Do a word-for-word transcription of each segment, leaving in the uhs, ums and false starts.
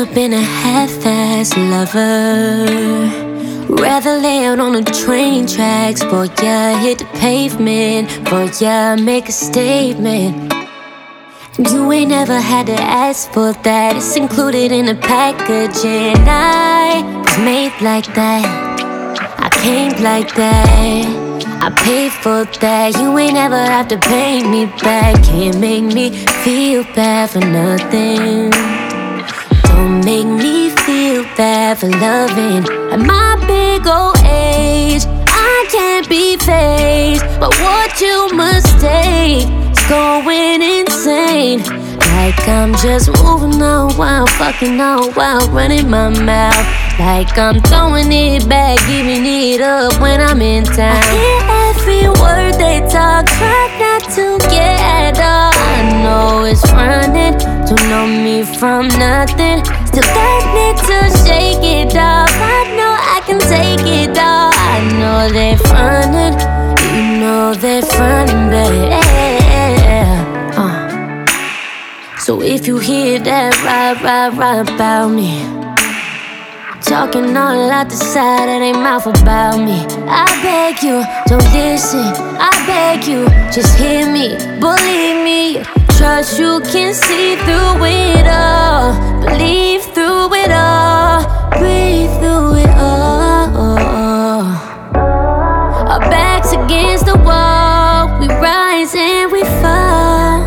never been a half-ass lover. Rather lay out on the train tracks, boy, yeah, hit the pavement, boy, yeah, make a statement. You ain't never had to ask for that, it's included in the packaging. I was made like that, I came like that, I paid for that. You ain't ever have to pay me back, can't make me feel bad for nothing. Don't make me feel bad for loving. At my big old age, I can't be fazed by what you mistake. It's going insane, like I'm just moving on while fucking on while running my mouth, like I'm throwing it back, giving it up when I'm in town. I hear every word they talk, try not to get up. I know it's running, don't know me from nothing. Still got need to shake it off, I know I can take it off. I know they're frontin', you know they're frontin', baby. uh. So if you hear that rah, rah, rah about me, talking all out the side of their mouth about me, I beg you, don't listen, I beg you, just hear me, believe me. Trust you can see through it all, believe through it all, breathe through it all. Our backs against the wall, we rise and we fall.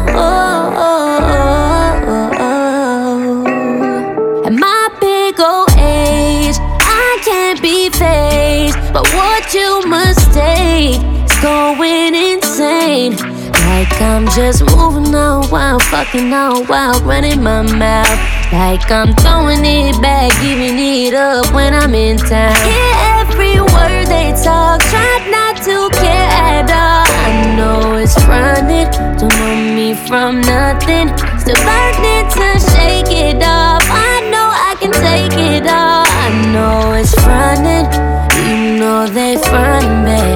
At my big old age, I can't be fazed by what you mistake. It's going insane, like I'm just moving on while fucking on while running my mouth, like I'm throwing it back, giving it up when I'm in town. I hear every word they talk, try not to care at all. I know it's running, don't know me from nothing. Still learning to shake it off, I know I can take it off. I know it's running, you know they frontin', babe.